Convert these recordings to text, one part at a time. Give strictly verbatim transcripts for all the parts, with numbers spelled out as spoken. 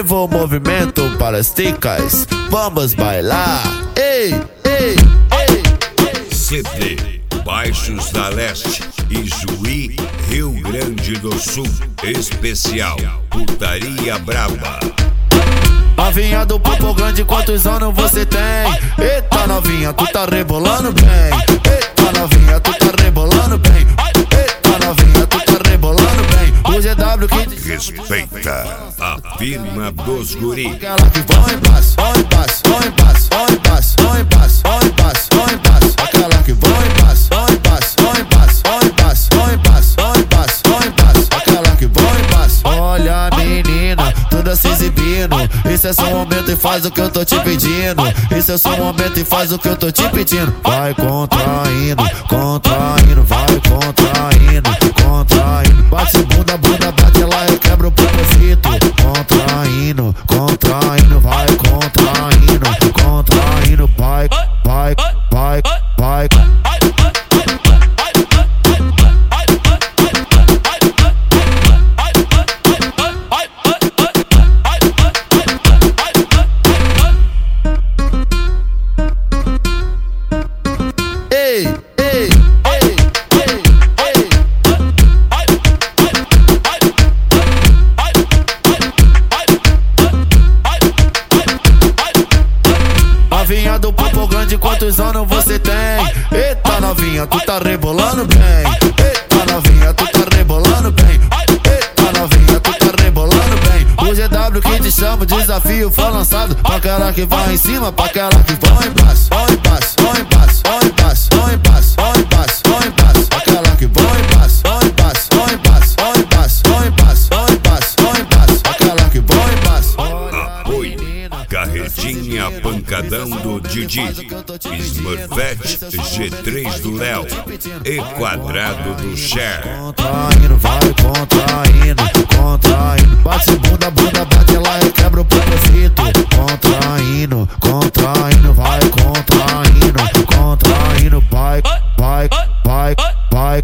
Viva o movimento para as ticas, vamos bailar. Ei, ei, ei, ei. C D Baixos da Leste, Ijuí, Rio Grande do Sul. Especial Putaria Braba. Novinha do Popo Grande, quantos anos você tem? Eita novinha, tu tá rebolando bem. Eita novinha, tu tá rebolando bem. Eita novinha, tu tá rebolando bem. O G W que te respeita a firma dos guri. Aquela que vai em paz, vai em paz, vai em paz, vai em paz, vai em paz, vai em paz, vai em paz. Aquela que vai em paz, vai em paz, vai em paz, vai em paz, vai em paz, vai em paz, vai em paz. Aquela que vai em paz. Olha menina, toda se exibindo. Isso é só um momento e faz o que eu tô te pedindo. Isso é só um momento e faz o que eu tô te pedindo. Vai contraindo, contraindo, vai contraindo, contraindo. Bate bunda, bunda, bate lá, eu quebro o propósito. Contraindo, contraindo, vai contraindo, contraindo, vai, vai, vai, vai. Novinha do Popo Grande, quantos anos você tem? Eita novinha, tu tá rebolando bem. Eita novinha, tu tá rebolando bem. Eita novinha, tu tá rebolando bem. O G W que te chama, o desafio foi lançado. Pra aquela que vai em cima, pra aquela que vai em paz. Vai em paz, vai em paz, vai em paz, vai em paz, vai em paz, vai em paz. Aquela que vai em paz, vai em paz, vai em paz, vai em paz, vai em paz, vai em paz, vai em paz. Aquela que vai em paz. Apoio Carretinha Pancadão do Didi, Smurfette G três do Léo e Quadrado do Cher. Contraindo, vai contraindo, contraindo. Bate bunda, bunda, bate lá, eu quebro o propósito. Contraindo, contraindo, vai contraindo, contraindo, vai, vai, vai, vai.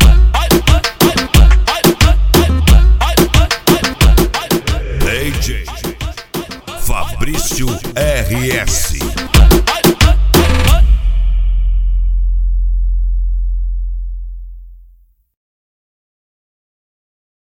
D J Fabrício R S